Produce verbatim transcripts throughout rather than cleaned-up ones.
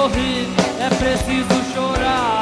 sorrir, é preciso chorar.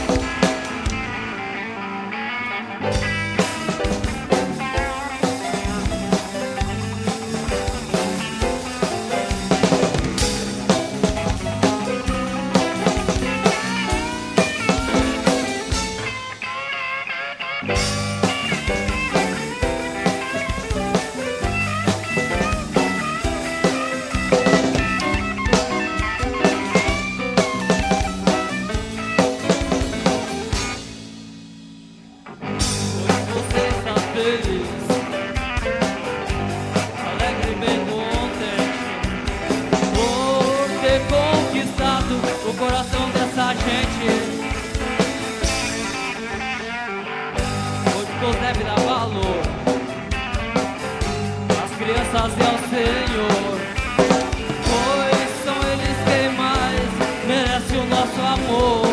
Alegre, bem contente por ter conquistado o coração dessa gente. Hoje Deus deve dar valor às crianças e ao Senhor, pois são eles quem mais merece o nosso amor.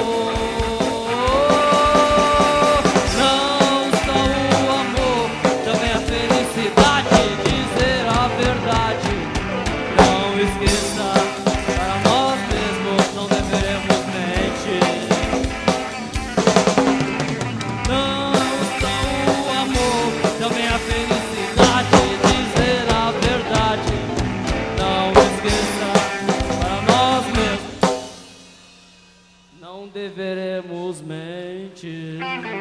Não deveremos mentir.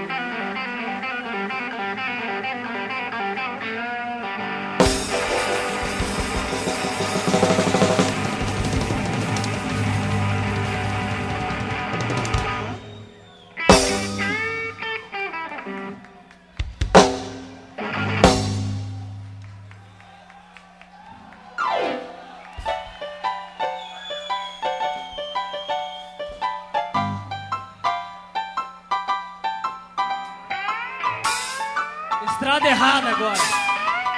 Estrada errada agora.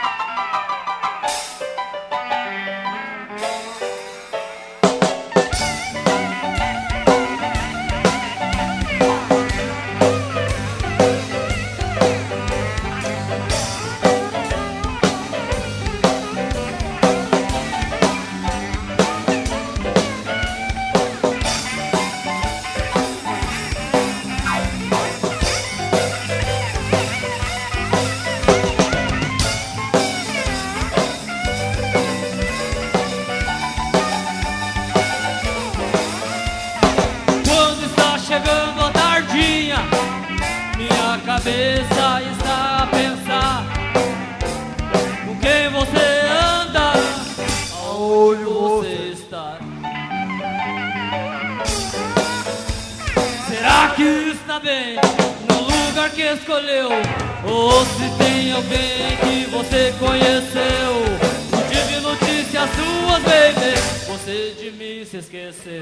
Chegando a tardinha, minha cabeça está a pensar com quem você anda, aonde você está. Será que está bem no lugar que escolheu? Ou se tem alguém que você conheceu? Não tive notícias suas, baby, você de mim se esqueceu.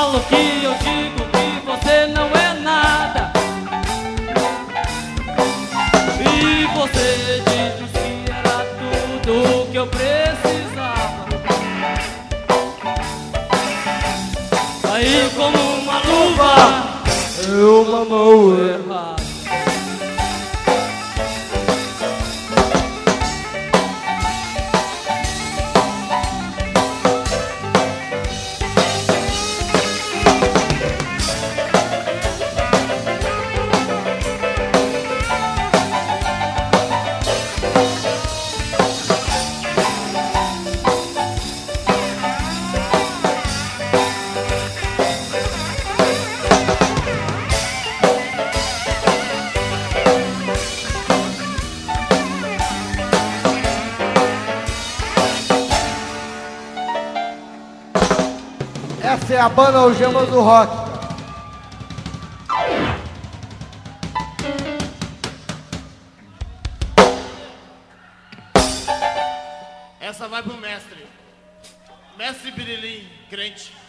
falo que eu digo que você não é nada. E você diz que era tudo o que eu precisava. Aí como uma luva eu mamou errado. Essa é a banda Algemas do Rock. Essa vai pro mestre. Mestre Birilim, crente.